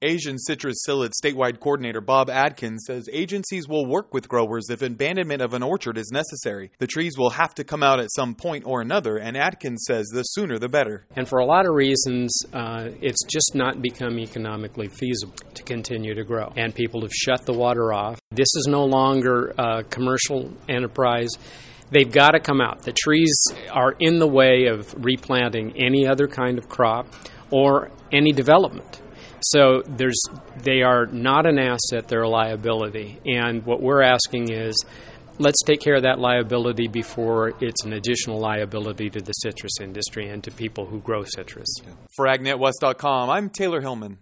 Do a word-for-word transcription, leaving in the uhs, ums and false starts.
Asian citrus psyllid statewide coordinator Bob Adkins says agencies will work with growers if abandonment of an orchard is necessary. The trees will have to come out at some point or another, and Adkins says the sooner the better. And for a lot of reasons, uh, it's just not become economically feasible to continue to grow. And people have shut the water off. This is no longer a commercial enterprise. They've got to come out. The trees are in the way of replanting any other kind of crop or any development. So there's, they are not an asset, they're a liability. And what we're asking is, let's take care of that liability before it's an additional liability to the citrus industry and to people who grow citrus. For ag net west dot com, I'm Taylor Hillman.